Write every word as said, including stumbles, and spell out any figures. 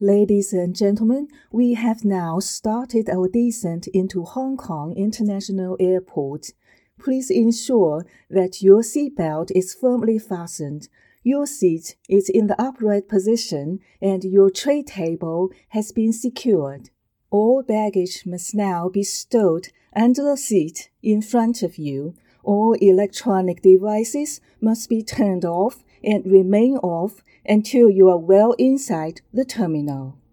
Ladies and gentlemen, we have now started our descent into Hong Kong International Airport. Please ensure that your seatbelt is firmly fastened, your seat is in the upright position, and your tray table has been secured. All baggage must now be stowed under the seat in front of you. All electronic devices must be turned off and remain off until you are well inside the terminal.